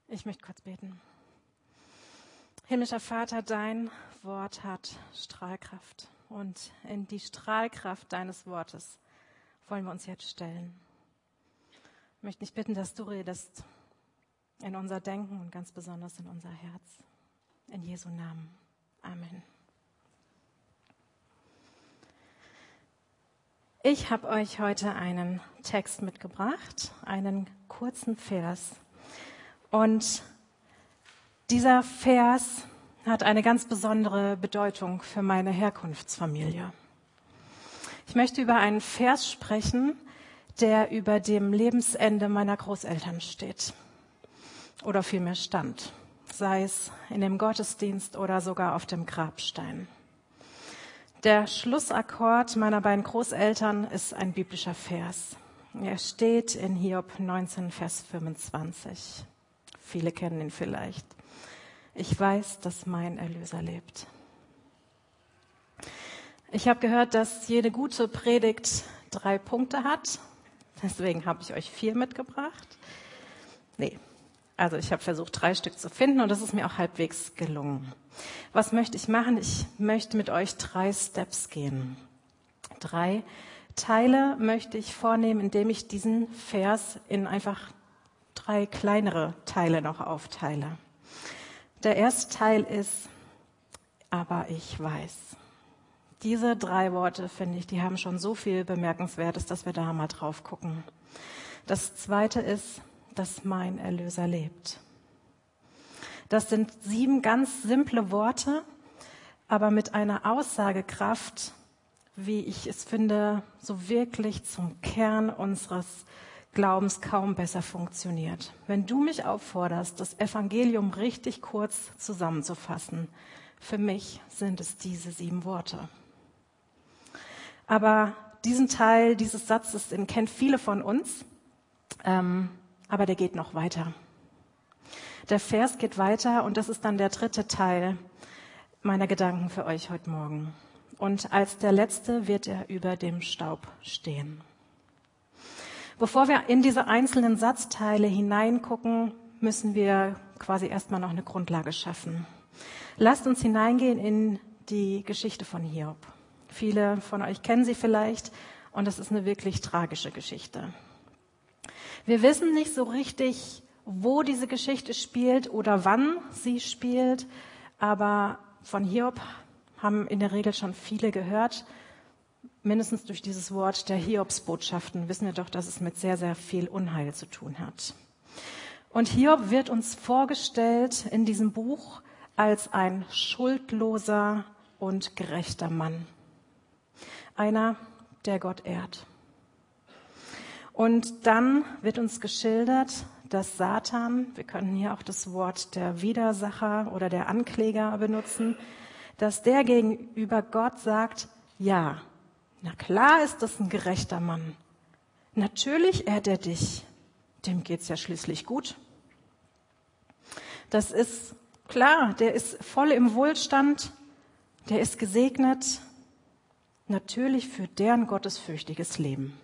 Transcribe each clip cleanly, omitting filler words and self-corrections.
Ich möchte kurz beten. Himmlischer Vater, dein Wort hat Strahlkraft. Und in die Strahlkraft deines Wortes wollen wir uns jetzt stellen. Ich möchte dich bitten, dass du redest in unser Denken und ganz besonders in unser Herz. In Jesu Namen. Amen. Ich habe euch heute einen Text mitgebracht, einen kurzen Vers. Und dieser Vers hat eine ganz besondere Bedeutung für meine Herkunftsfamilie. Ich möchte über einen Vers sprechen, der über dem Lebensende meiner Großeltern steht. Oder vielmehr stand, sei es in dem Gottesdienst oder sogar auf dem Grabstein. Der Schlussakkord meiner beiden Großeltern ist ein biblischer Vers. Er steht in Hiob 19, Vers 25. Viele kennen ihn vielleicht. Ich weiß, dass mein Erlöser lebt. Ich habe gehört, dass jede gute Predigt 3 Punkte hat. Deswegen habe ich euch 4 mitgebracht. Also ich habe versucht, 3 Stück zu finden und das ist mir auch halbwegs gelungen. Was möchte ich machen? Ich möchte mit euch 3 Steps gehen. 3 Teile möchte ich vornehmen, indem ich diesen Vers in einfach 3 kleinere Teile noch aufteile. Der erste Teil ist, aber ich weiß. Diese 3 Worte, finde ich, die haben schon so viel Bemerkenswertes, dass wir da mal drauf gucken. Das zweite ist, dass mein Erlöser lebt. Das sind 7 ganz simple Worte, aber mit einer Aussagekraft, wie ich es finde, so wirklich zum Kern unseres Glaubens kaum besser funktioniert. Wenn du mich aufforderst, das Evangelium richtig kurz zusammenzufassen, für mich sind es diese 7 Worte. Aber diesen Teil dieses Satzes, den kennen viele von uns, aber der geht noch weiter. Der Vers geht weiter und das ist dann der 3. Teil meiner Gedanken für euch heute Morgen. Und als der letzte wird er über dem Staub stehen. Bevor wir in diese einzelnen Satzteile hineingucken, müssen wir quasi erstmal noch eine Grundlage schaffen. Lasst uns hineingehen in die Geschichte von Hiob. Viele von euch kennen sie vielleicht und das ist eine wirklich tragische Geschichte. Wir wissen nicht so richtig, wo diese Geschichte spielt oder wann sie spielt, aber von Hiob haben in der Regel schon viele gehört. Mindestens durch dieses Wort der Hiobsbotschaften wissen wir doch, dass es mit sehr, sehr viel Unheil zu tun hat. Und Hiob wird uns vorgestellt in diesem Buch als ein schuldloser und gerechter Mann. Einer, der Gott ehrt. Und dann wird uns geschildert, dass Satan, wir können hier auch das Wort der Widersacher oder der Ankläger benutzen, dass der gegenüber Gott sagt, ja, na klar ist das ein gerechter Mann. Natürlich ehrt er dich. Dem geht's ja schließlich gut. Das ist klar, der ist voll im Wohlstand, der ist gesegnet. Natürlich führt der ein gottesfürchtiges Leben.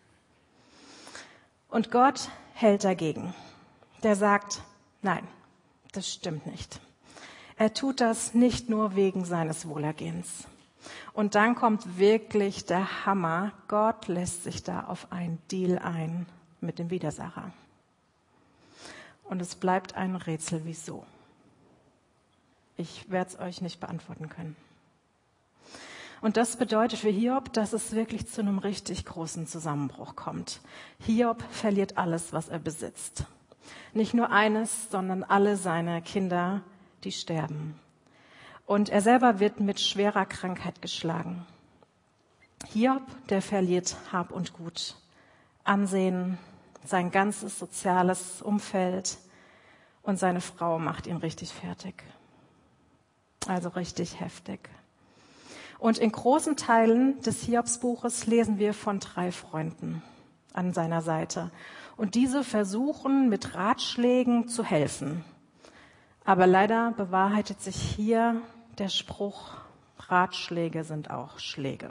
Und Gott hält dagegen. Der sagt, nein, das stimmt nicht. Er tut das nicht nur wegen seines Wohlergehens. Und dann kommt wirklich der Hammer. Gott lässt sich da auf einen Deal ein mit dem Widersacher. Und es bleibt ein Rätsel, wieso. Ich werde es euch nicht beantworten können. Und das bedeutet für Hiob, dass es wirklich zu einem richtig großen Zusammenbruch kommt. Hiob verliert alles, was er besitzt. Nicht nur eines, sondern alle seine Kinder, die sterben. Und er selber wird mit schwerer Krankheit geschlagen. Hiob, der verliert Hab und Gut, Ansehen, sein ganzes soziales Umfeld und seine Frau macht ihn richtig fertig. Also richtig heftig. Und in großen Teilen des Hiobsbuches lesen wir von 3 Freunden an seiner Seite. Und diese versuchen mit Ratschlägen zu helfen. Aber leider bewahrheitet sich hier der Spruch, Ratschläge sind auch Schläge.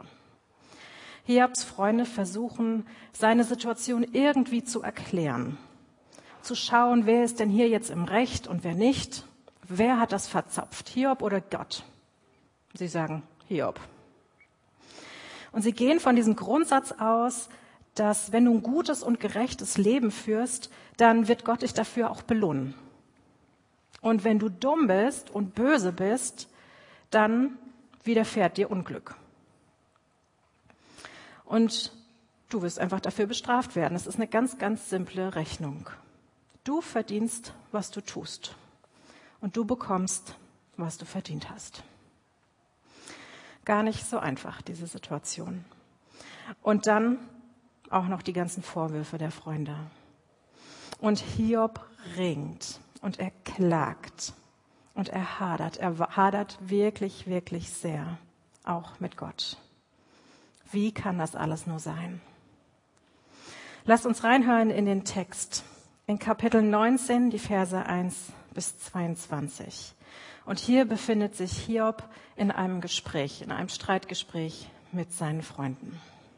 Hiobs Freunde versuchen, seine Situation irgendwie zu erklären. zu schauen, wer ist denn hier jetzt im Recht und wer nicht. Wer hat das verzapft, Hiob oder Gott? Sie sagen Hiob. Und sie gehen von diesem Grundsatz aus, dass wenn du ein gutes und gerechtes Leben führst, dann wird Gott dich dafür auch belohnen. Und wenn du dumm bist und böse bist, dann widerfährt dir Unglück. Und du wirst einfach dafür bestraft werden. Es ist eine ganz, ganz simple Rechnung. Du verdienst, was du tust. Und du bekommst, was du verdient hast. Gar nicht so einfach, diese Situation. Und dann auch noch die ganzen Vorwürfe der Freunde. Und Hiob ringt und er klagt und er hadert. Er hadert wirklich, wirklich sehr, auch mit Gott. Wie kann das alles nur sein? Lasst uns reinhören in den Text. In Kapitel 19, die Verse 1 bis 22. Und hier befindet sich Hiob in einem Gespräch, in einem Streitgespräch mit seinen Freunden.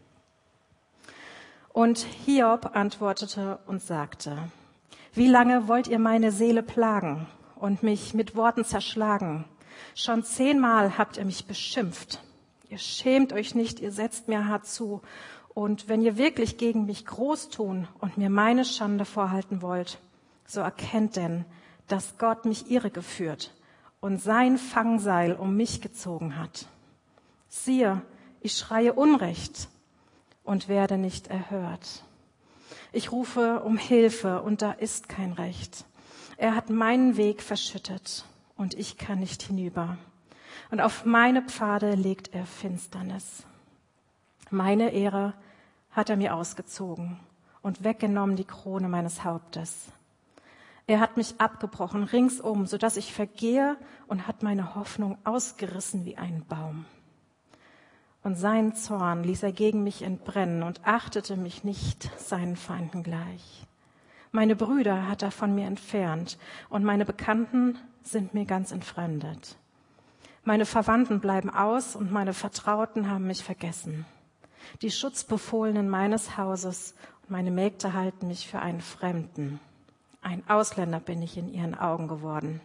Und Hiob antwortete und sagte: Wie lange wollt ihr meine Seele plagen und mich mit Worten zerschlagen? Schon 10-mal habt ihr mich beschimpft. Ihr schämt euch nicht, ihr setzt mir hart zu. Und wenn ihr wirklich gegen mich groß tun und mir meine Schande vorhalten wollt, so erkennt denn, dass Gott mich irregeführt und sein Fangseil um mich gezogen hat. Siehe, ich schreie Unrecht und werde nicht erhört. Ich rufe um Hilfe und da ist kein Recht. Er hat meinen Weg verschüttet und ich kann nicht hinüber. Und auf meine Pfade legt er Finsternis. Meine Ehre hat er mir ausgezogen und weggenommen die Krone meines Hauptes. Er hat mich abgebrochen ringsum, sodass ich vergehe, und hat meine Hoffnung ausgerissen wie ein Baum. Und seinen Zorn ließ er gegen mich entbrennen und achtete mich nicht seinen Feinden gleich. Meine Brüder hat er von mir entfernt und meine Bekannten sind mir ganz entfremdet. Meine Verwandten bleiben aus und meine Vertrauten haben mich vergessen. Die Schutzbefohlenen meines Hauses und meine Mägde halten mich für einen Fremden. Ein Ausländer bin ich in ihren Augen geworden.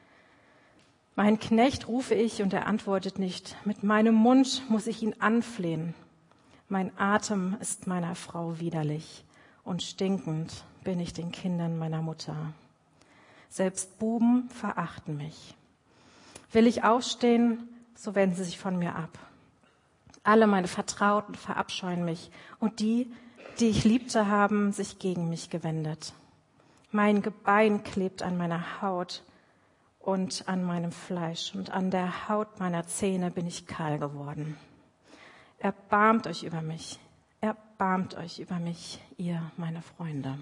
Mein Knecht rufe ich und er antwortet nicht. Mit meinem Mund muss ich ihn anflehen. Mein Atem ist meiner Frau widerlich und stinkend bin ich den Kindern meiner Mutter. Selbst Buben verachten mich. Will ich aufstehen, so wenden sie sich von mir ab. Alle meine Vertrauten verabscheuen mich und die ich liebte, haben sich gegen mich gewendet. Mein Gebein klebt an meiner Haut und an meinem Fleisch und an der Haut meiner Zähne bin ich kahl geworden. Erbarmt euch über mich, ihr meine Freunde.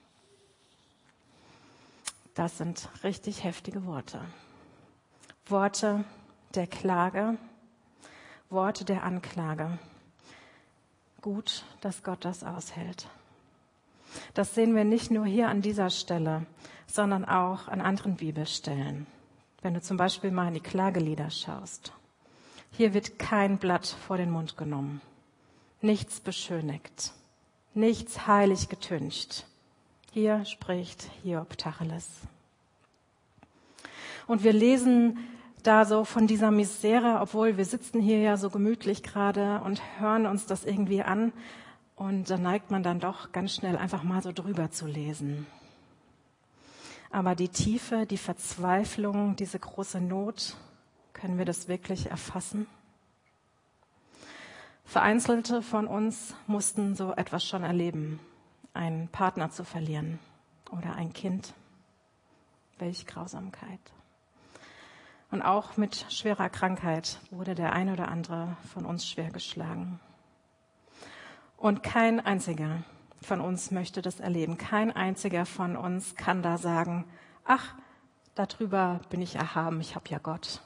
Das sind richtig heftige Worte. Worte der Klage, Worte der Anklage. Gut, dass Gott das aushält. Das sehen wir nicht nur hier an dieser Stelle, sondern auch an anderen Bibelstellen. Wenn du zum Beispiel mal in die Klagelieder schaust. Hier wird kein Blatt vor den Mund genommen, nichts beschönigt, nichts heilig getüncht. Hier spricht Hiob Tacheles. Und wir lesen da so von dieser Misere, obwohl wir sitzen hier ja so gemütlich gerade und hören uns das irgendwie an. Und da neigt man dann doch ganz schnell einfach mal so drüber zu lesen. Aber die Tiefe, die Verzweiflung, diese große Not, können wir das wirklich erfassen? Vereinzelte von uns mussten so etwas schon erleben, einen Partner zu verlieren oder ein Kind. Welch Grausamkeit. Und auch mit schwerer Krankheit wurde der ein oder andere von uns schwer geschlagen. Und kein einziger von uns möchte das erleben. Kein einziger von uns kann da sagen, ach, darüber bin ich erhaben, ich habe ja Gott.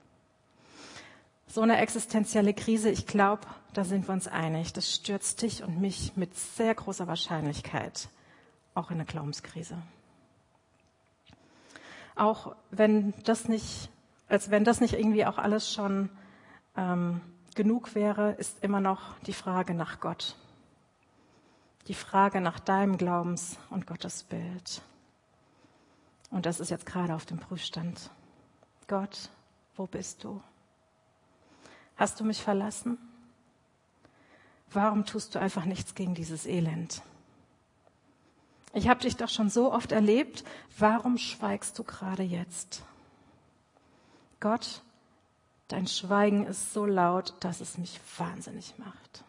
So eine existenzielle Krise, ich glaube, da sind wir uns einig, das stürzt dich und mich mit sehr großer Wahrscheinlichkeit auch in eine Glaubenskrise. Auch wenn das nicht irgendwie auch alles schon genug wäre, ist immer noch die Frage nach Gott. Die Frage nach deinem Glaubens- und Gottesbild. Und das ist jetzt gerade auf dem Prüfstand. Gott, wo bist du? Hast du mich verlassen? Warum tust du einfach nichts gegen dieses Elend? Ich habe dich doch schon so oft erlebt. Warum schweigst du gerade jetzt? Gott, dein Schweigen ist so laut, dass es mich wahnsinnig macht.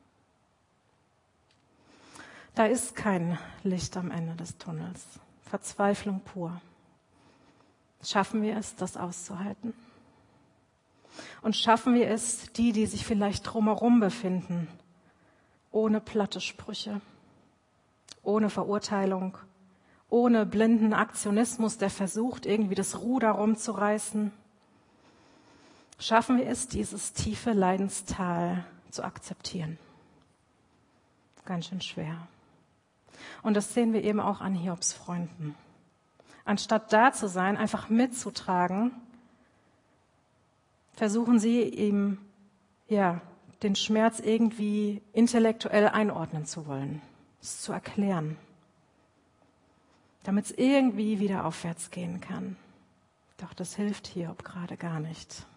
Da ist kein Licht am Ende des Tunnels. Verzweiflung pur. Schaffen wir es, das auszuhalten? Und schaffen wir es, die sich vielleicht drumherum befinden, ohne platte Sprüche, ohne Verurteilung, ohne blinden Aktionismus, der versucht, irgendwie das Ruder rumzureißen? Schaffen wir es, dieses tiefe Leidenstal zu akzeptieren? Ganz schön schwer. Und das sehen wir eben auch an Hiobs Freunden. Anstatt da zu sein, einfach mitzutragen, versuchen sie ihm, den Schmerz irgendwie intellektuell einordnen zu wollen, es zu erklären, damit es irgendwie wieder aufwärts gehen kann. Doch das hilft Hiob gerade gar nicht.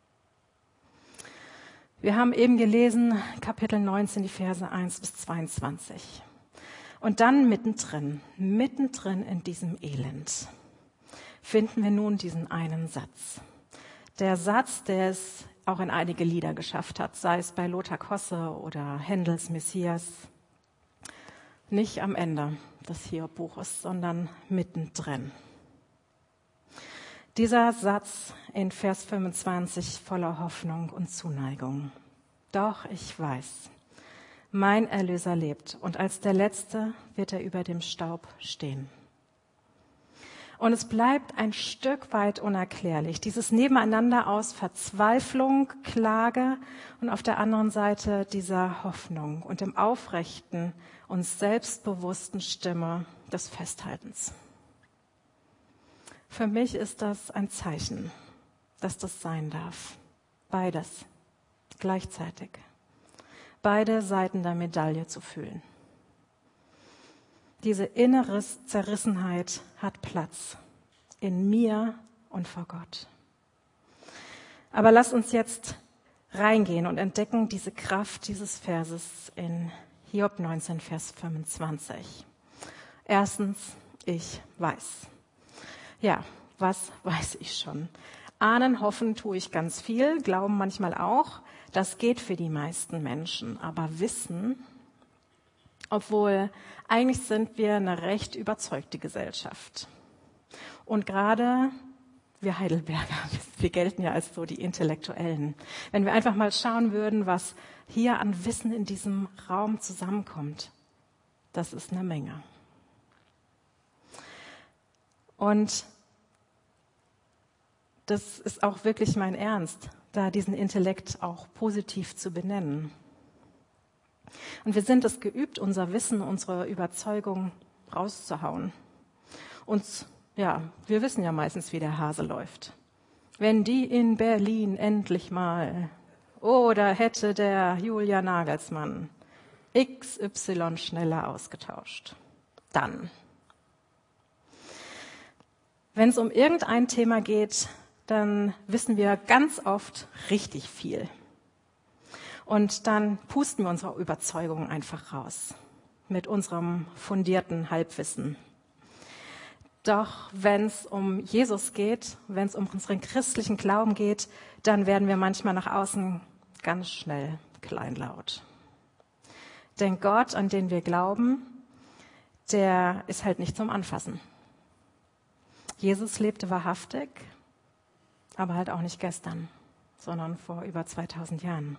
Wir haben eben gelesen, Kapitel 19, die Verse 1 bis 22. Und dann mittendrin in diesem Elend, finden wir nun diesen einen Satz. Der Satz, der es auch in einige Lieder geschafft hat, sei es bei Lothar Kosse oder Händels Messias. Nicht am Ende des Hiob-Buches, sondern mittendrin. Dieser Satz in Vers 25 voller Hoffnung und Zuneigung. Doch ich weiß, mein Erlöser lebt und als der Letzte wird er über dem Staub stehen. Und es bleibt ein Stück weit unerklärlich, dieses Nebeneinander aus Verzweiflung, Klage und auf der anderen Seite dieser Hoffnung und dem aufrechten und selbstbewussten Stimme des Festhaltens. Für mich ist das ein Zeichen, dass das sein darf. Beides gleichzeitig. Beide Seiten der Medaille zu fühlen. Diese innere Zerrissenheit hat Platz in mir und vor Gott. Aber lass uns jetzt reingehen und entdecken diese Kraft dieses Verses in Hiob 19, Vers 25. Erstens, ich weiß. Ja, was weiß ich schon? Ahnen, hoffen tue ich ganz viel, glauben manchmal auch. Das geht für die meisten Menschen. Aber wissen, obwohl eigentlich sind wir eine recht überzeugte Gesellschaft. Und gerade wir Heidelberger, wir gelten ja als so die Intellektuellen. Wenn wir einfach mal schauen würden, was hier an Wissen in diesem Raum zusammenkommt, das ist eine Menge. Und das ist auch wirklich mein Ernst, da diesen Intellekt auch positiv zu benennen. Und wir sind es geübt, unser Wissen, unsere Überzeugung rauszuhauen. Wir wissen ja meistens, wie der Hase läuft. Wenn die in Berlin endlich mal, oder hätte der Julian Nagelsmann XY schneller ausgetauscht, dann. Wenn es um irgendein Thema geht, dann wissen wir ganz oft richtig viel. Und dann pusten wir unsere Überzeugung einfach raus mit unserem fundierten Halbwissen. Doch wenn es um Jesus geht, wenn es um unseren christlichen Glauben geht, dann werden wir manchmal nach außen ganz schnell kleinlaut. Denn Gott, an den wir glauben, der ist halt nicht zum Anfassen. Jesus lebte wahrhaftig, aber halt auch nicht gestern, sondern vor über 2000 Jahren.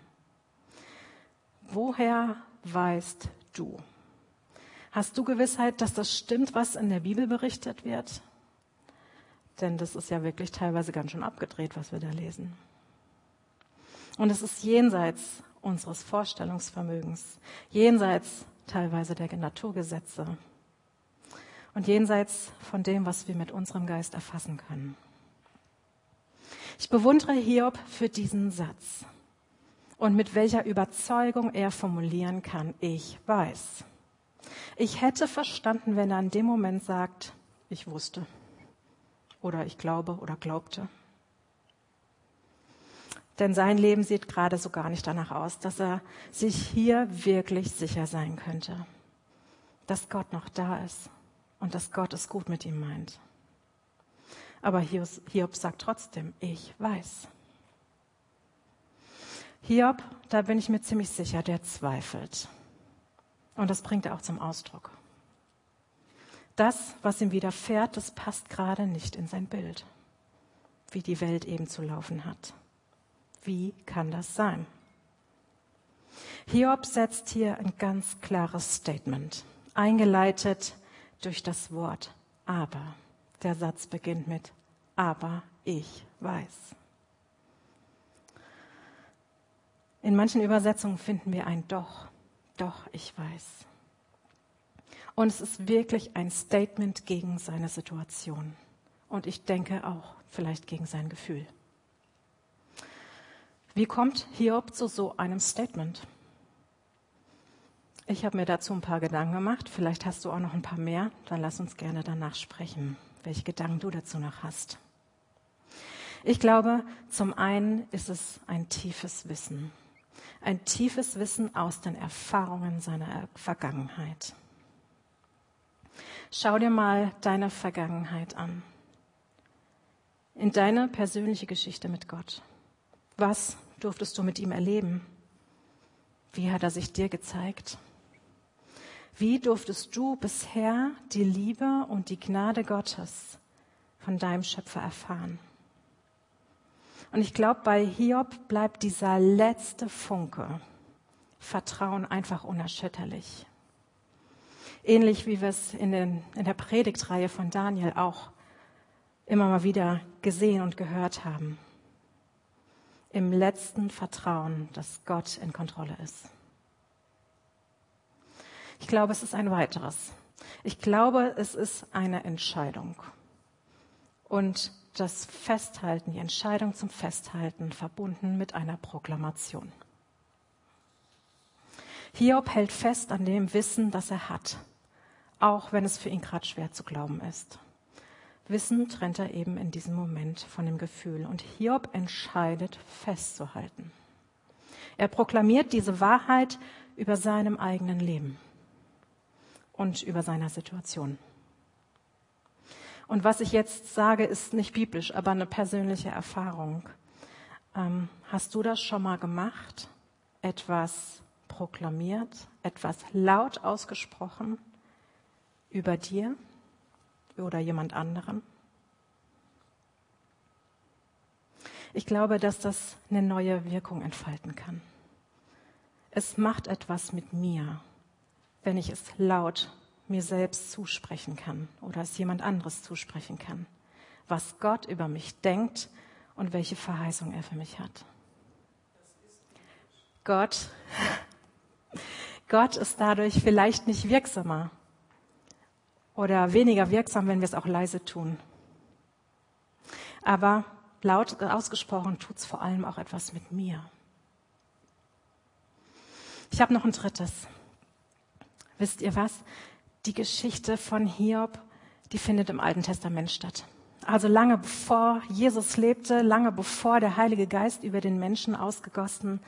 Woher weißt du? Hast du Gewissheit, dass das stimmt, was in der Bibel berichtet wird? Denn das ist ja wirklich teilweise ganz schön abgedreht, was wir da lesen. Und es ist jenseits unseres Vorstellungsvermögens, jenseits teilweise der Naturgesetze und jenseits von dem, was wir mit unserem Geist erfassen können. Ich bewundere Hiob für diesen Satz und mit welcher Überzeugung er formulieren kann, ich weiß. Ich hätte verstanden, wenn er in dem Moment sagt, ich wusste. oder ich glaube oder glaubte. Denn sein Leben sieht gerade so gar nicht danach aus, dass er sich hier wirklich sicher sein könnte, dass Gott noch da ist und dass Gott es gut mit ihm meint. Aber Hiob sagt trotzdem, ich weiß. Hiob, da bin ich mir ziemlich sicher, der zweifelt. Und das bringt er auch zum Ausdruck. Das, was ihm widerfährt, das passt gerade nicht in sein Bild, wie die Welt eben zu laufen hat. Wie kann das sein? Hiob setzt hier ein ganz klares Statement, eingeleitet durch das Wort aber. Der Satz beginnt mit aber ich weiß. In manchen Übersetzungen finden wir ein doch ich weiß. Und es ist wirklich ein Statement gegen seine Situation. Und ich denke auch vielleicht gegen sein Gefühl. Wie kommt Hiob zu so einem Statement? Ich habe mir dazu ein paar Gedanken gemacht. Vielleicht hast du auch noch ein paar mehr. Dann lass uns gerne danach sprechen, welche Gedanken du dazu noch hast. Ich glaube, zum einen ist es ein tiefes Wissen. Ein tiefes Wissen aus den Erfahrungen seiner Vergangenheit. Schau dir mal deine Vergangenheit an. In deine persönliche Geschichte mit Gott. Was durftest du mit ihm erleben? Wie hat er sich dir gezeigt? Wie durftest du bisher die Liebe und die Gnade Gottes von deinem Schöpfer erfahren? Und ich glaube, bei Hiob bleibt dieser letzte Funke Vertrauen einfach unerschütterlich. Ähnlich wie wir es in der Predigtreihe von Daniel auch immer mal wieder gesehen und gehört haben. Im letzten Vertrauen, dass Gott in Kontrolle ist. Ich glaube, es ist ein weiteres. Ich glaube, es ist eine Entscheidung. Und das Festhalten, die Entscheidung zum Festhalten, verbunden mit einer Proklamation. Hiob hält fest an dem Wissen, das er hat, auch wenn es für ihn gerade schwer zu glauben ist. Wissen trennt er eben in diesem Moment von dem Gefühl. Und Hiob entscheidet, festzuhalten. Er proklamiert diese Wahrheit über seinem eigenen Leben und über seiner Situation. Und was ich jetzt sage, ist nicht biblisch, aber eine persönliche Erfahrung. Hast du das schon mal gemacht? Etwas proklamiert, etwas laut ausgesprochen über dir oder jemand anderen? Ich glaube, dass das eine neue Wirkung entfalten kann. Es macht etwas mit mir, wenn ich es laut mir selbst zusprechen kann oder es jemand anderes zusprechen kann, was Gott über mich denkt und welche Verheißung er für mich hat. Gott ist dadurch vielleicht nicht wirksamer oder weniger wirksam, wenn wir es auch leise tun. Aber laut ausgesprochen tut es vor allem auch etwas mit mir. Ich habe noch ein drittes. Wisst ihr was? Die Geschichte von Hiob, die findet im Alten Testament statt. Also lange bevor Jesus lebte, lange bevor der Heilige Geist über den Menschen ausgegossen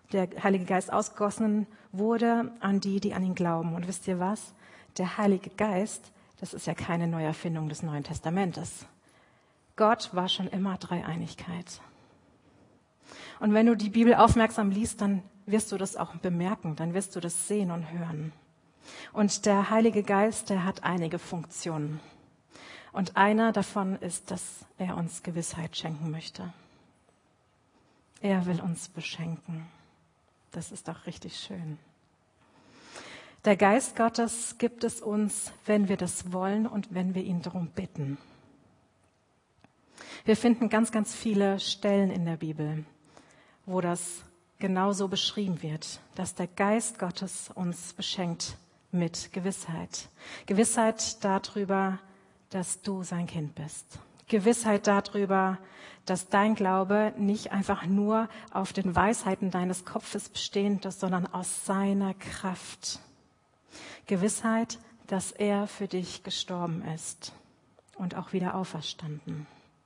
wurde an die an ihn glauben. Und wisst ihr was? Der Heilige Geist, das ist ja keine Neuerfindung des Neuen Testamentes. Gott war schon immer Dreieinigkeit. Und wenn du die Bibel aufmerksam liest, dann wirst du das auch bemerken, dann wirst du das sehen und hören. Und der Heilige Geist, der hat einige Funktionen. Und einer davon ist, dass er uns Gewissheit schenken möchte. Er will uns beschenken. Das ist doch richtig schön. Der Geist Gottes gibt es uns, wenn wir das wollen und wenn wir ihn darum bitten. Wir finden ganz, ganz viele Stellen in der Bibel, wo das genauso beschrieben wird, dass der Geist Gottes uns beschenkt mit Gewissheit. Gewissheit darüber, dass du sein Kind bist. Gewissheit darüber, dass dein Glaube nicht einfach nur auf den Weisheiten deines Kopfes bestehend ist, sondern aus seiner Kraft. Gewissheit, dass er für dich gestorben ist und auch wieder auferstanden.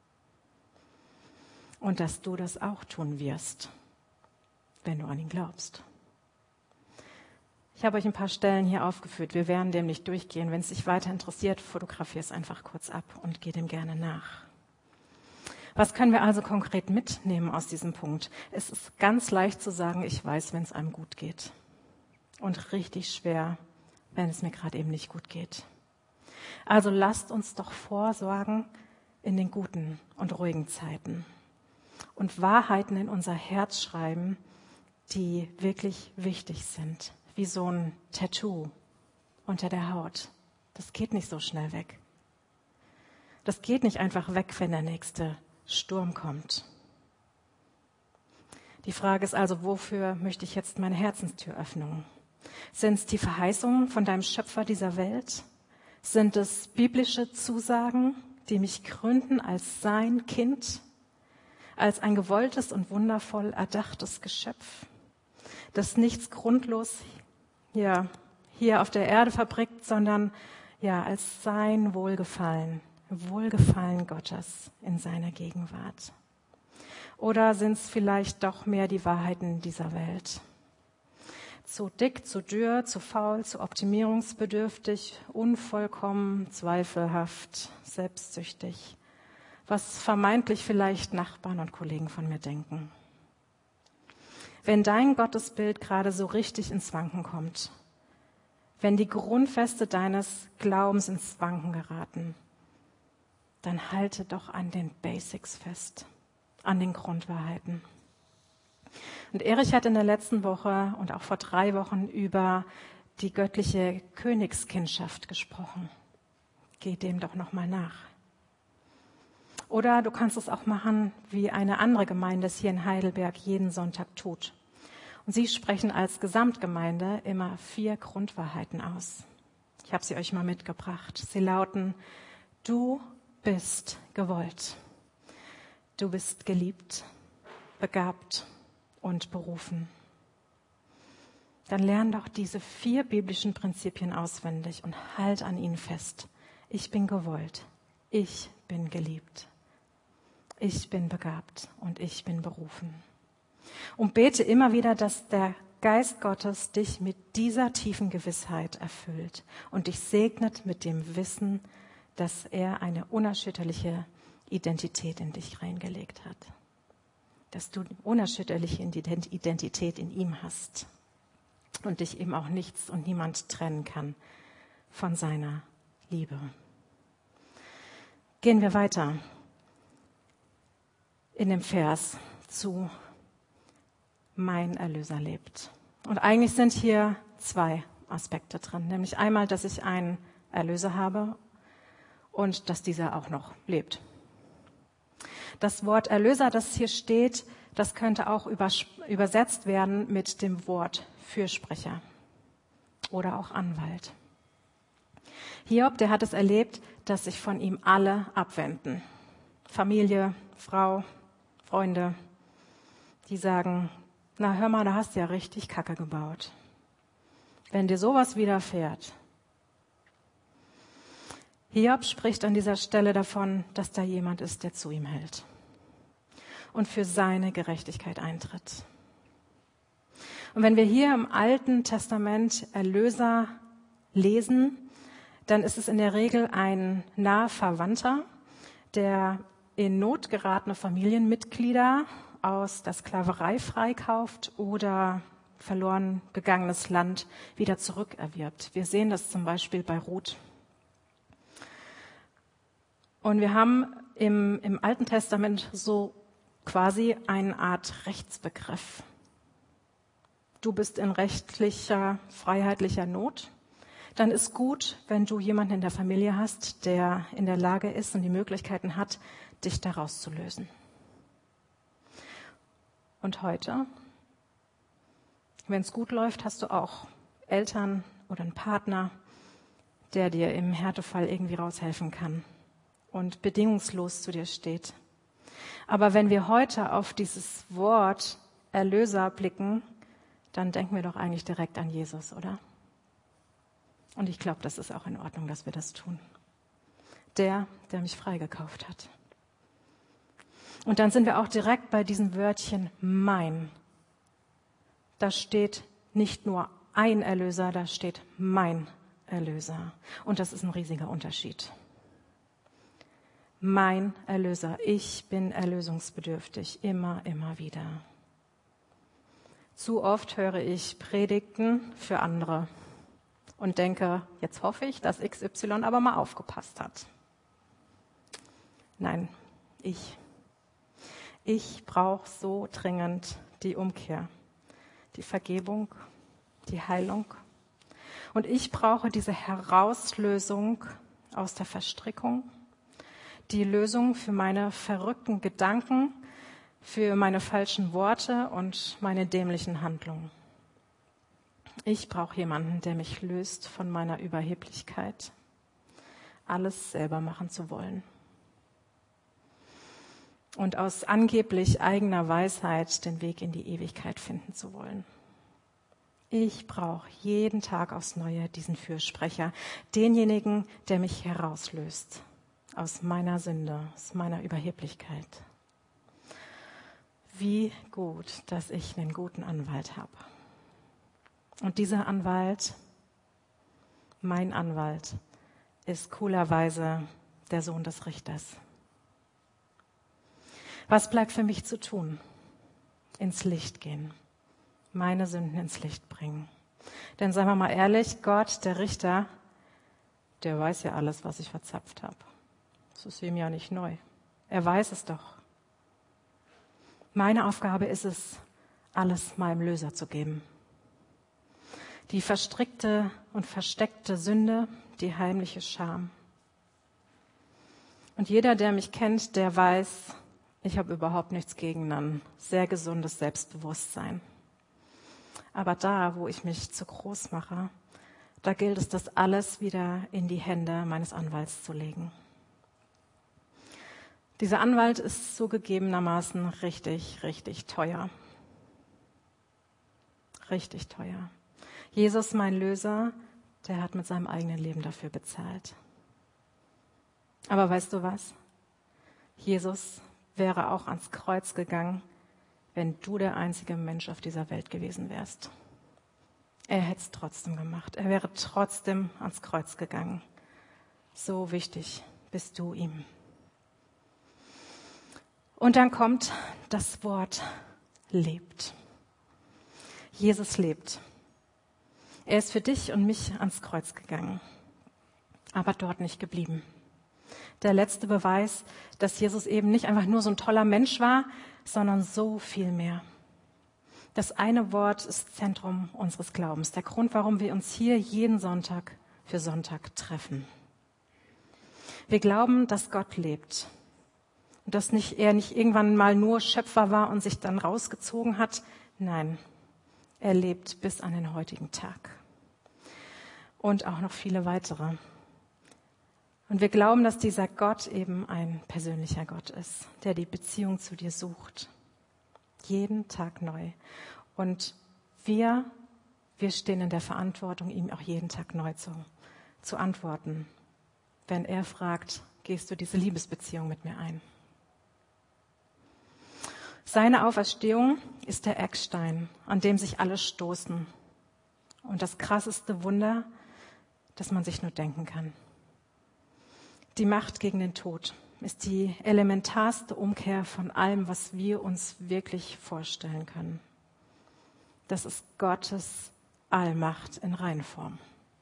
Und dass du das auch tun wirst, wenn du an ihn glaubst. Ich habe euch ein paar Stellen hier aufgeführt. Wir werden dem nicht durchgehen. Wenn es dich weiter interessiert, fotografiere es einfach kurz ab und geh dem gerne nach. Was können wir also konkret mitnehmen aus diesem Punkt? Es ist ganz leicht zu sagen, ich weiß, wenn es einem gut geht. Und richtig schwer, wenn es mir gerade eben nicht gut geht. Also lasst uns doch vorsorgen in den guten und ruhigen Zeiten und Wahrheiten in unser Herz schreiben, die wirklich wichtig sind, wie so ein Tattoo unter der Haut. Das geht nicht so schnell weg. Das geht nicht einfach weg, wenn der nächste Sturm kommt. Die Frage ist also, wofür möchte ich jetzt meine Herzenstür öffnen? Sind es die Verheißungen von deinem Schöpfer dieser Welt? Sind es biblische Zusagen, die mich gründen als sein Kind, als ein gewolltes und wundervoll erdachtes Geschöpf, das nichts grundlos hier auf der Erde verbringt, sondern als sein Wohlgefallen Gottes in seiner Gegenwart? Oder sind es vielleicht doch mehr die Wahrheiten dieser Welt? Zu dick, zu dürr, zu faul, zu optimierungsbedürftig, unvollkommen, zweifelhaft, selbstsüchtig, was vermeintlich vielleicht Nachbarn und Kollegen von mir denken. Wenn dein Gottesbild gerade so richtig ins Wanken kommt, wenn die Grundfeste deines Glaubens ins Wanken geraten, dann halte doch an den Basics fest, an den Grundwahrheiten. Und Erich hat in der letzten Woche und auch vor 3 Wochen über die göttliche Königskindschaft gesprochen. Geh dem doch nochmal nach. Oder du kannst es auch machen, wie eine andere Gemeinde es hier in Heidelberg jeden Sonntag tut. Und sie sprechen als Gesamtgemeinde immer 4 Grundwahrheiten aus. Ich habe sie euch mal mitgebracht. Sie lauten: Du bist gewollt. Du bist geliebt, begabt und berufen. Dann lern doch diese 4 biblischen Prinzipien auswendig und halt an ihnen fest. Ich bin gewollt. Ich bin geliebt. Ich bin begabt und ich bin berufen. Und bete immer wieder, dass der Geist Gottes dich mit dieser tiefen Gewissheit erfüllt und dich segnet mit dem Wissen, dass er eine unerschütterliche Identität in dich reingelegt hat. Dass du eine unerschütterliche Identität in ihm hast und dich eben auch nichts und niemand trennen kann von seiner Liebe. Gehen wir weiter in dem Vers zu mein Erlöser lebt. Und eigentlich sind hier 2 Aspekte drin, nämlich einmal, dass ich einen Erlöser habe und dass dieser auch noch lebt. Das Wort Erlöser, das hier steht, das könnte auch übersetzt werden mit dem Wort Fürsprecher oder auch Anwalt. Hiob, der hat es erlebt, dass sich von ihm alle abwenden. Familie, Frau, Freunde, die sagen: Na, hör mal, da hast du ja richtig Kacke gebaut. Wenn dir sowas widerfährt. Hiob spricht an dieser Stelle davon, dass da jemand ist, der zu ihm hält und für seine Gerechtigkeit eintritt. Und wenn wir hier im Alten Testament Erlöser lesen, dann ist es in der Regel ein naher Verwandter, der in Not geratene Familienmitglieder aus der Sklaverei freikauft oder verloren gegangenes Land wieder zurückerwirbt. Wir sehen das zum Beispiel bei Ruth. Und wir haben im Alten Testament so quasi eine Art Rechtsbegriff. Du bist in rechtlicher, freiheitlicher Not. Dann ist gut, wenn du jemanden in der Familie hast, der in der Lage ist und die Möglichkeiten hat, dich daraus zu lösen. Und heute, wenn es gut läuft, hast du auch Eltern oder einen Partner, der dir im Härtefall irgendwie raushelfen kann und bedingungslos zu dir steht. Aber wenn wir heute auf dieses Wort Erlöser blicken, dann denken wir doch eigentlich direkt an Jesus, oder? Und ich glaube, das ist auch in Ordnung, dass wir das tun. der mich freigekauft hat. Und dann sind wir auch direkt bei diesem Wörtchen mein. Da steht nicht nur ein Erlöser, da steht mein Erlöser. Und das ist ein riesiger Unterschied. Mein Erlöser. Ich bin erlösungsbedürftig. Immer wieder. Zu oft höre ich Predigten für andere und denke, jetzt hoffe ich, dass XY aber mal aufgepasst hat. Nein, ich brauche so dringend die Umkehr, die Vergebung, die Heilung. Und ich brauche diese Herauslösung aus der Verstrickung, die Lösung für meine verrückten Gedanken, für meine falschen Worte und meine dämlichen Handlungen. Ich brauche jemanden, der mich löst von meiner Überheblichkeit, alles selber machen zu wollen. Und aus angeblich eigener Weisheit den Weg in die Ewigkeit finden zu wollen. Ich brauche jeden Tag aufs Neue diesen Fürsprecher, denjenigen, der mich herauslöst aus meiner Sünde, aus meiner Überheblichkeit. Wie gut, dass ich einen guten Anwalt habe. Und dieser Anwalt, mein Anwalt, ist coolerweise der Sohn des Richters. Was bleibt für mich zu tun? Ins Licht gehen. Meine Sünden ins Licht bringen. Denn seien wir mal ehrlich, Gott, der Richter, der weiß ja alles, was ich verzapft habe. Das ist ihm ja nicht neu. Er weiß es doch. Meine Aufgabe ist es, alles meinem Löser zu geben. Die verstrickte und versteckte Sünde, die heimliche Scham. Und jeder, der mich kennt, der weiß, ich habe überhaupt nichts gegen ein sehr gesundes Selbstbewusstsein. Aber da, wo ich mich zu groß mache, da gilt es, das alles wieder in die Hände meines Anwalts zu legen. Dieser Anwalt ist zugegebenermaßen richtig teuer. Richtig teuer. Jesus, mein Löser, der hat mit seinem eigenen Leben dafür bezahlt. Aber weißt du was? Jesus wäre auch ans Kreuz gegangen, wenn du der einzige Mensch auf dieser Welt gewesen wärst. Er hätte es trotzdem gemacht. Er wäre trotzdem ans Kreuz gegangen. So wichtig bist du ihm. Und dann kommt das Wort lebt. Jesus lebt. Er ist für dich und mich ans Kreuz gegangen, aber dort nicht geblieben. Der letzte Beweis, dass Jesus eben nicht einfach nur so ein toller Mensch war, sondern so viel mehr. Das eine Wort ist Zentrum unseres Glaubens, der Grund, warum wir uns hier jeden Sonntag für Sonntag treffen. Wir glauben, dass Gott lebt und dass er nicht irgendwann mal nur Schöpfer war und sich dann rausgezogen hat. Nein, er lebt bis an den heutigen Tag und auch noch viele weitere. Und wir glauben, dass dieser Gott eben ein persönlicher Gott ist, der die Beziehung zu dir sucht. Jeden Tag neu. Und wir stehen in der Verantwortung, ihm auch jeden Tag neu zu antworten. Wenn er fragt, gehst du diese Liebesbeziehung mit mir ein? Seine Auferstehung ist der Eckstein, an dem sich alle stoßen. Und das krasseste Wunder, das man sich nur denken kann. Die Macht gegen den Tod ist die elementarste Umkehr von allem, was wir uns wirklich vorstellen können. Das ist Gottes Allmacht in Reinform.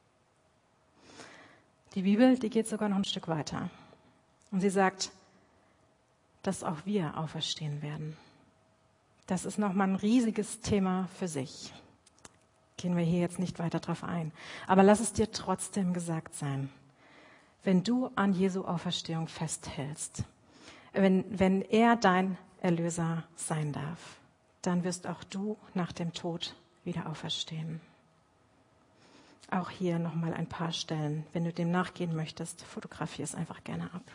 Die Bibel, die geht sogar noch ein Stück weiter. Und sie sagt, dass auch wir auferstehen werden. Das ist nochmal ein riesiges Thema für sich. Gehen wir hier jetzt nicht weiter drauf ein. Aber lass es dir trotzdem gesagt sein. Wenn du an Jesu Auferstehung festhältst, wenn er dein Erlöser sein darf, dann wirst auch du nach dem Tod wieder auferstehen. Auch hier nochmal ein paar Stellen. Wenn du dem nachgehen möchtest, fotografier es einfach gerne ab.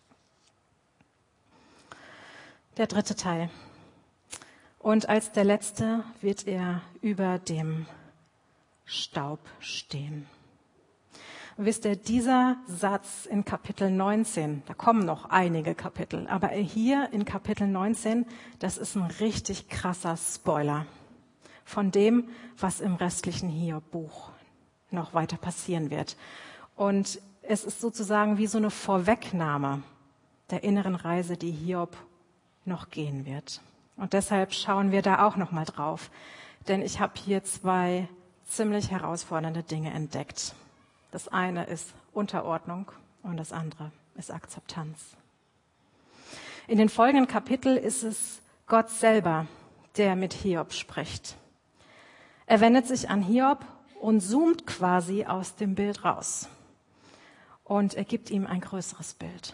Der dritte Teil. Und als der letzte wird er über dem Staub stehen. Wisst ihr, dieser Satz in Kapitel 19, da kommen noch einige Kapitel, aber hier in Kapitel 19, das ist ein richtig krasser Spoiler von dem, was im restlichen Hiob-Buch noch weiter passieren wird. Und es ist sozusagen wie so eine Vorwegnahme der inneren Reise, die Hiob noch gehen wird. Und deshalb schauen wir da auch noch mal drauf. Denn ich habe hier 2 ziemlich herausfordernde Dinge entdeckt. Das eine ist Unterordnung und das andere ist Akzeptanz. In den folgenden Kapiteln ist es Gott selber, der mit Hiob spricht. Er wendet sich an Hiob und zoomt quasi aus dem Bild raus. Und er gibt ihm ein größeres Bild.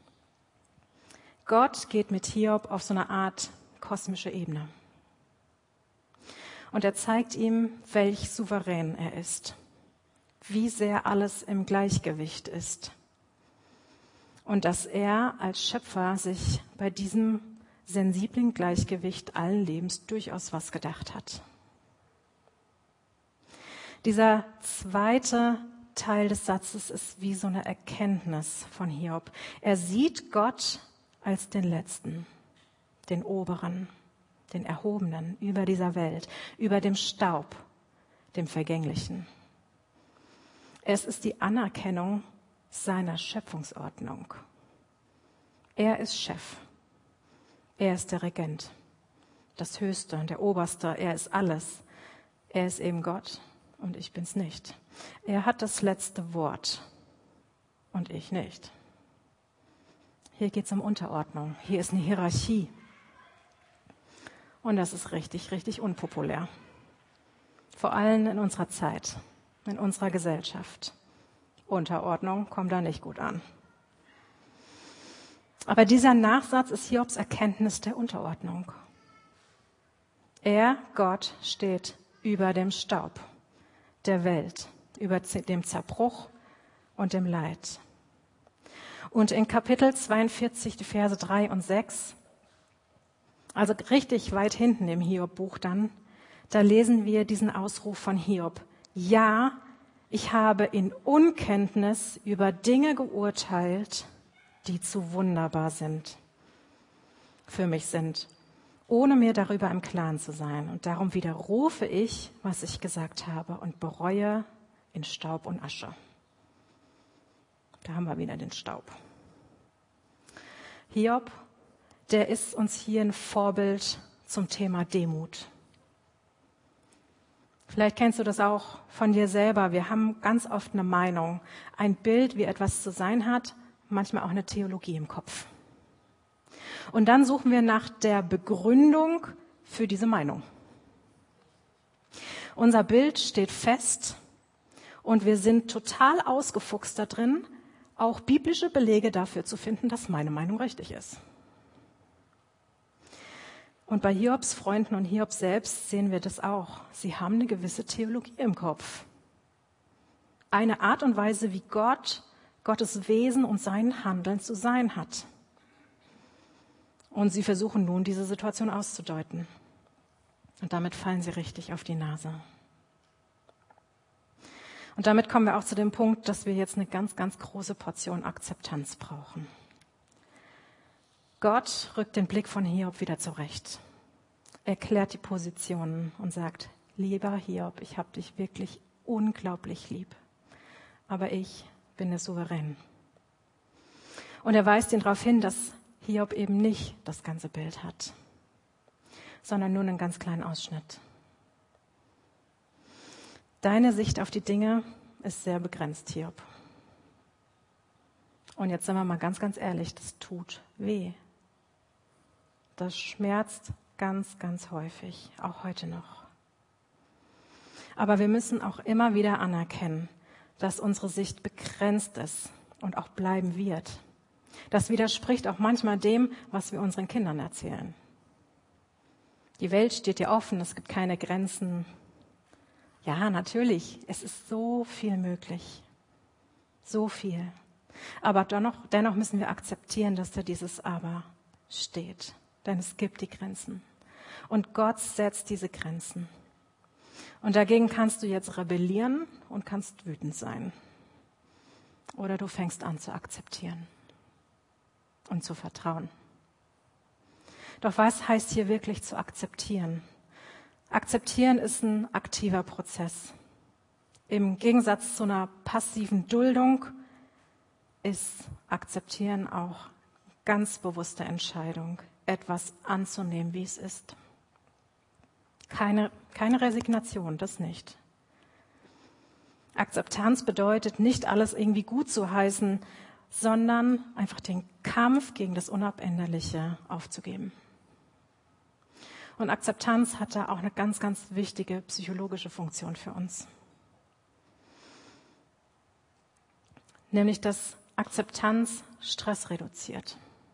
Gott geht mit Hiob auf so eine Art kosmische Ebene. Und er zeigt ihm, welch souverän er ist, wie sehr alles im Gleichgewicht ist und dass er als Schöpfer sich bei diesem sensiblen Gleichgewicht allen Lebens durchaus was gedacht hat. Dieser zweite Teil des Satzes ist wie so eine Erkenntnis von Hiob. Er sieht Gott als den Letzten, den Oberen, den Erhobenen über dieser Welt, über dem Staub, dem Vergänglichen. Es ist die Anerkennung seiner Schöpfungsordnung. Er ist Chef. Er ist der Regent, das Höchste, der Oberste. Er ist alles. Er ist eben Gott und ich bin's nicht. Er hat das letzte Wort und ich nicht. Hier geht's um Unterordnung. Hier ist eine Hierarchie. Und das ist richtig, richtig unpopulär. Vor allem in unserer Zeit, in unserer Gesellschaft. Unterordnung kommt da nicht gut an. Aber dieser Nachsatz ist Hiobs Erkenntnis der Unterordnung. Er, Gott, steht über dem Staub der Welt, über dem Zerbruch und dem Leid. Und in Kapitel 42, die Verse 3 und 6, also richtig weit hinten im Hiob-Buch dann, da lesen wir diesen Ausruf von Hiob. Ja, ich habe in Unkenntnis über Dinge geurteilt, die zu wunderbar sind, für mich sind, ohne mir darüber im Klaren zu sein. Und darum widerrufe ich, was ich gesagt habe und bereue in Staub und Asche. Da haben wir wieder den Staub. Hiob, der ist uns hier ein Vorbild zum Thema Demut. Vielleicht kennst du das auch von dir selber. Wir haben ganz oft eine Meinung, ein Bild, wie etwas zu sein hat, manchmal auch eine Theologie im Kopf. Und dann suchen wir nach der Begründung für diese Meinung. Unser Bild steht fest und wir sind total ausgefuchst da drin, auch biblische Belege dafür zu finden, dass meine Meinung richtig ist. Und bei Hiobs Freunden und Hiob selbst sehen wir das auch. Sie haben eine gewisse Theologie im Kopf. Eine Art und Weise, wie Gott, Gottes Wesen und sein Handeln zu sein hat. Und sie versuchen nun, diese Situation auszudeuten. Und damit fallen sie richtig auf die Nase. Und damit kommen wir auch zu dem Punkt, dass wir jetzt eine ganz, ganz große Portion Akzeptanz brauchen. Gott rückt den Blick von Hiob wieder zurecht. Er klärt die Positionen und sagt, lieber Hiob, ich habe dich wirklich unglaublich lieb. Aber ich bin der Souverän. Und er weist ihn darauf hin, dass Hiob eben nicht das ganze Bild hat, sondern nur einen ganz kleinen Ausschnitt. Deine Sicht auf die Dinge ist sehr begrenzt, Hiob. Und jetzt sind wir mal ganz, ganz ehrlich, das tut weh. Das schmerzt ganz, ganz häufig, auch heute noch. Aber wir müssen auch immer wieder anerkennen, dass unsere Sicht begrenzt ist und auch bleiben wird. Das widerspricht auch manchmal dem, was wir unseren Kindern erzählen. Die Welt steht dir offen, es gibt keine Grenzen. Ja, natürlich, es ist so viel möglich. So viel. Aber dennoch müssen wir akzeptieren, dass da dieses Aber steht. Denn es gibt die Grenzen. Und Gott setzt diese Grenzen. Und dagegen kannst du jetzt rebellieren und kannst wütend sein. oder du fängst an zu akzeptieren und zu vertrauen. Doch was heißt hier wirklich zu akzeptieren? Akzeptieren ist ein aktiver Prozess. Im Gegensatz zu einer passiven Duldung ist Akzeptieren auch ganz bewusste Entscheidung, etwas anzunehmen, wie es ist. Keine Resignation, das nicht. Akzeptanz bedeutet nicht alles irgendwie gut zu heißen, sondern einfach den Kampf gegen das Unabänderliche aufzugeben. Und Akzeptanz hat da auch eine ganz, ganz wichtige psychologische Funktion für uns. Nämlich, dass Akzeptanz Stress reduziert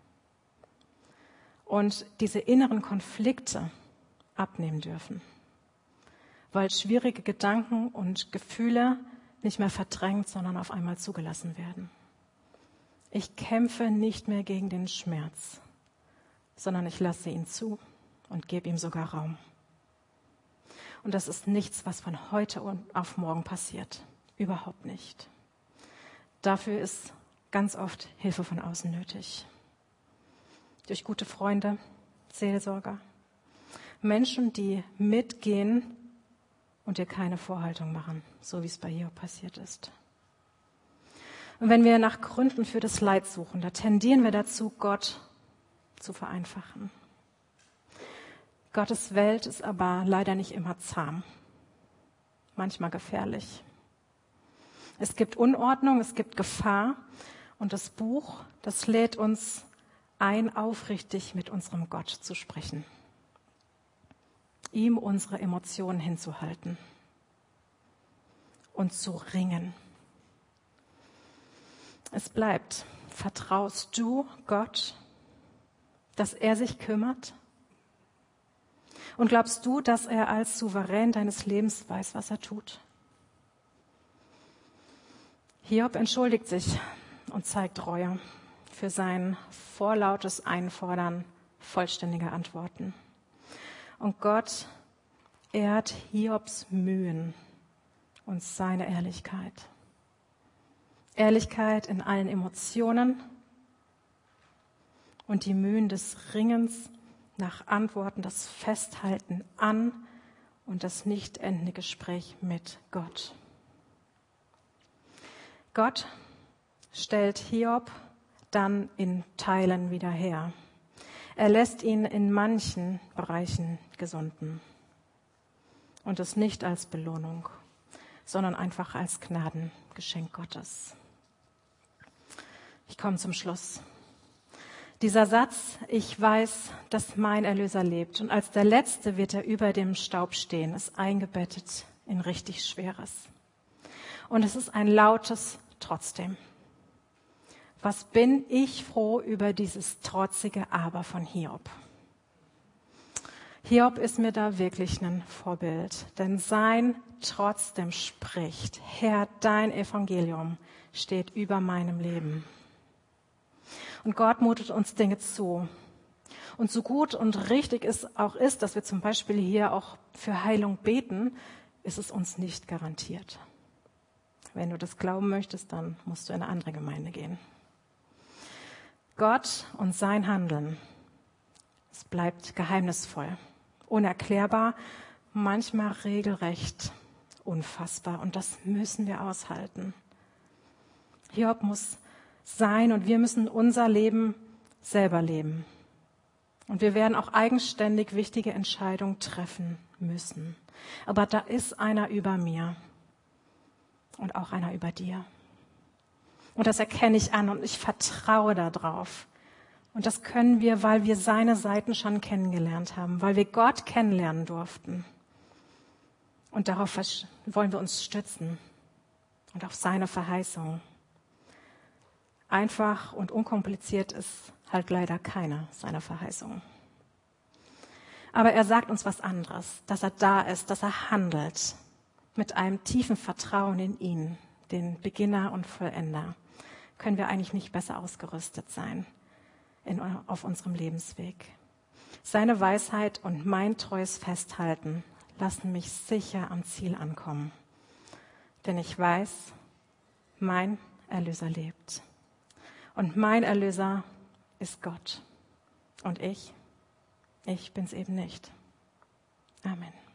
und diese inneren Konflikte abnehmen dürfen, weil schwierige Gedanken und Gefühle nicht mehr verdrängt, sondern auf einmal zugelassen werden. Ich kämpfe nicht mehr gegen den Schmerz, sondern ich lasse ihn zu und gebe ihm sogar Raum. Und das ist nichts, was von heute auf morgen passiert. Überhaupt nicht. Dafür ist ganz oft Hilfe von außen nötig. Durch gute Freunde, Seelsorger, Menschen, die mitgehen und dir keine Vorhaltung machen, so wie es bei Hiob passiert ist. Und wenn wir nach Gründen für das Leid suchen, da tendieren wir dazu, Gott zu vereinfachen. Gottes Welt ist aber leider nicht immer zahm, manchmal gefährlich. Es gibt Unordnung, es gibt Gefahr und das Buch, das lädt uns ein, aufrichtig mit unserem Gott zu sprechen, ihm unsere Emotionen hinzuhalten und zu ringen. Es bleibt, vertraust du Gott, dass er sich kümmert? Und glaubst du, dass er als Souverän deines Lebens weiß, was er tut? Hiob entschuldigt sich und zeigt Reue für sein vorlautes Einfordern vollständiger Antworten. Und Gott ehrt Hiobs Mühen und seine Ehrlichkeit. Ehrlichkeit in allen Emotionen und die Mühen des Ringens nach Antworten, das Festhalten an und das nicht endende Gespräch mit Gott. Gott stellt Hiob dann in Teilen wieder her. Er lässt ihn in manchen Bereichen gesunden. Und das nicht als Belohnung, sondern einfach als Gnadengeschenk Gottes. Ich komme zum Schluss. Dieser Satz, ich weiß, dass mein Erlöser lebt. Und als der Letzte wird er über dem Staub stehen, ist eingebettet in richtig Schweres. Und es ist ein lautes Trotzdem. Was bin ich froh über dieses trotzige Aber von Hiob. Hiob ist mir da wirklich ein Vorbild, denn sein Trotzdem spricht, Herr, dein Evangelium steht über meinem Leben. Und Gott mutet uns Dinge zu. Und so gut und richtig es auch ist, dass wir zum Beispiel hier auch für Heilung beten, ist es uns nicht garantiert. Wenn du das glauben möchtest, dann musst du in eine andere Gemeinde gehen. Gott und sein Handeln, es bleibt geheimnisvoll, unerklärbar, manchmal regelrecht unfassbar. Und das müssen wir aushalten. Hiob muss sein und wir müssen unser Leben selber leben. Und wir werden auch eigenständig wichtige Entscheidungen treffen müssen. Aber da ist einer über mir und auch einer über dir. Und das erkenne ich an und ich vertraue darauf. Und das können wir, weil wir seine Seiten schon kennengelernt haben, weil wir Gott kennenlernen durften. Und darauf wollen wir uns stützen und auf seine Verheißung. Einfach und unkompliziert ist halt leider keine seiner Verheißungen. Aber er sagt uns was anderes, dass er da ist, dass er handelt mit einem tiefen Vertrauen in ihn, den Beginner und Vollender. Können wir eigentlich nicht besser ausgerüstet sein auf unserem Lebensweg. Seine Weisheit und mein treues Festhalten lassen mich sicher am Ziel ankommen. Denn ich weiß, mein Erlöser lebt. Und mein Erlöser ist Gott. Und ich bin's eben nicht. Amen.